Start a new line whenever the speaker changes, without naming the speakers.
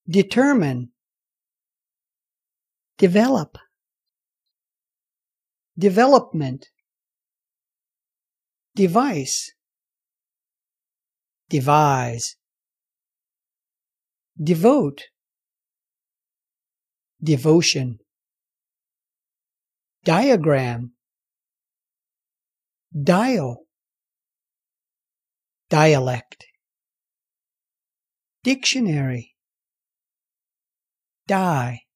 determine, develop, development, device, devise, devote, devotion, diagram, dial, dialect, dictionary, die,